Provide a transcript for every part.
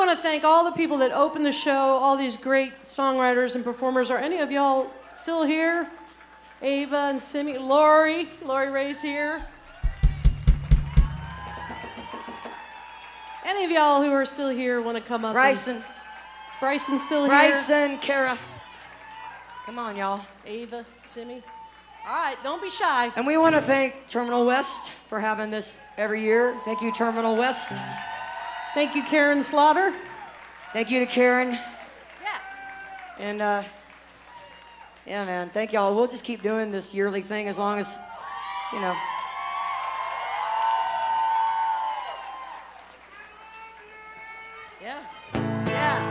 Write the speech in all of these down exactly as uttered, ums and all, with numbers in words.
want to thank all the people that opened the show, all these great songwriters and performers. Are any of y'all still here? Ava and Simi, Lori, Lori Ray's here. Any of y'all who are still here want to come up? Bryson. Bryson's still here. Bryson, Kara. Come on, y'all. Ava, Simi. All right, don't be shy. And we want to thank Terminal West for having this every year. Thank you, Terminal West. Thank you, Karen Slaughter. Thank you to Karen. Yeah. And, uh, yeah, man, thank y'all. We'll just keep doing this yearly thing as long as, you know. Yeah. Yeah.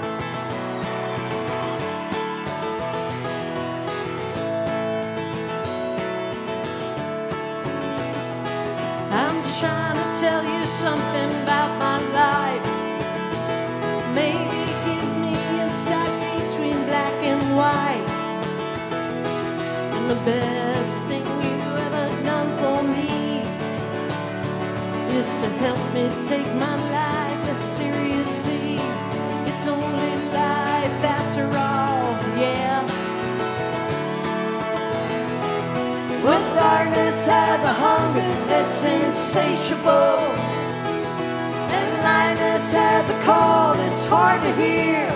I'm just trying to tell you something about my life. Maybe give me insight between black and white. And the best thing you ever done for me is to help me take my life less seriously. It's only life after all, yeah. When darkness has a hunger that's insatiable, and lightness has a call that's hard to hear,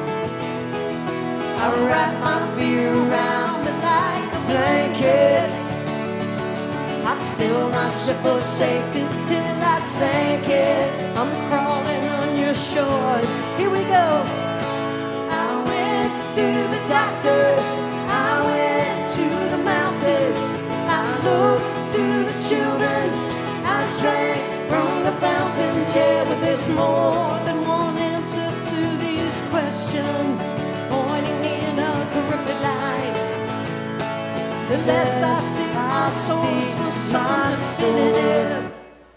I wrap my fear around it like a blanket. I seal my ship of safety till I sink it. I'm crawling on your shore. Here we go. I went to the doctor. I went to the mountains. I looked to the children. I drank from the fountains. Yeah, but there's more than one answer to these questions, pointing me in a crooked line. The less I see my soul's for some definitive.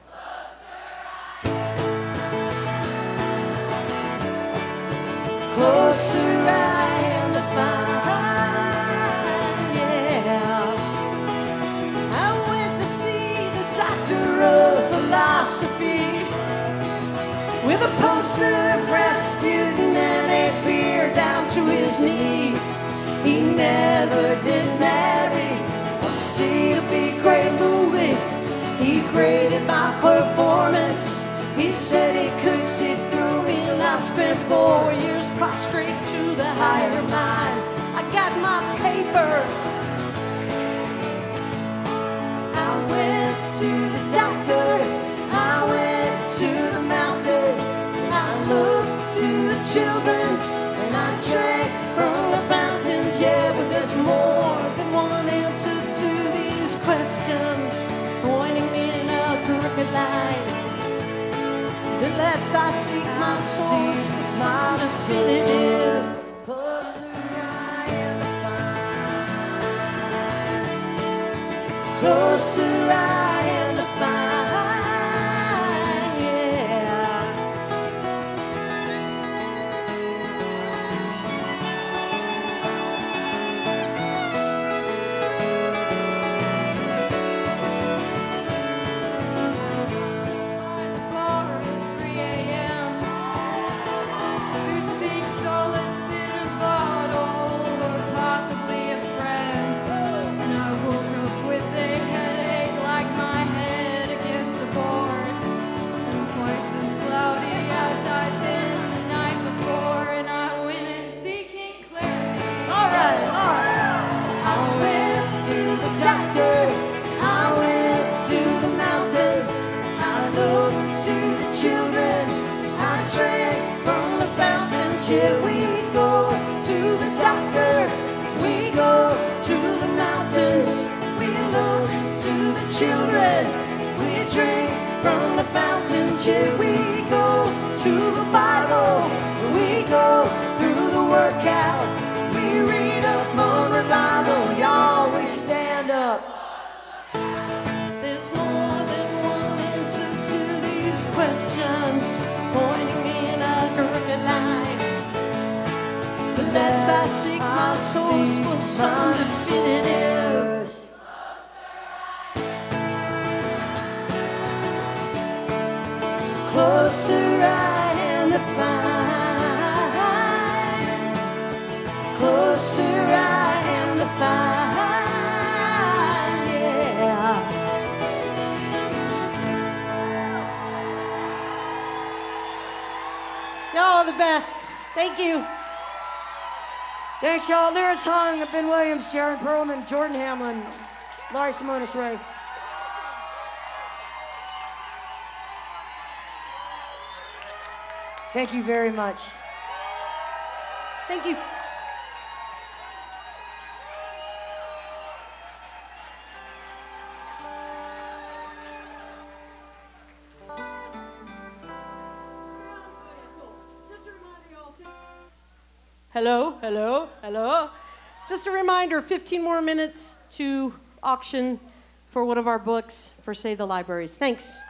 Closer I am to find, yeah. I went to see the doctor of philosophy with a poster of Rasputin and a beer down to his knee. He never did marry or see a big great movie. He graded my performance. He said he could see through me, and I spent four years prostrate to the higher mind. I got my paper. I went to the doctor. I went to the mountains. I looked to the children, and I drank from the fountains. Yeah, but there's more than one answer to these questions, pointing me in a crooked line. The less I seek my soul's for my definitive. Closer I am to find. Closer I am to find, yeah. Here we go to the doctor, we go to the mountains, we look to the children, we drink from the fountains. Here we go to the Bible, we go through the workout, we read up on revival, y'all, we stand up. There's more than one answer to these questions, pointing me in a crooked line. The less I seek my soul's for some definitives. Closer I am to find. Y'all are the best. Thank you. Thanks, y'all. Lyris Hung, Ben Williams, Jared Perlman, Jordan Hamlin, Larry Simonis Ray. Thank you very much. Thank you. Hello, hello, hello. Just a reminder, fifteen more minutes to auction for one of our books for Save the Libraries. Thanks.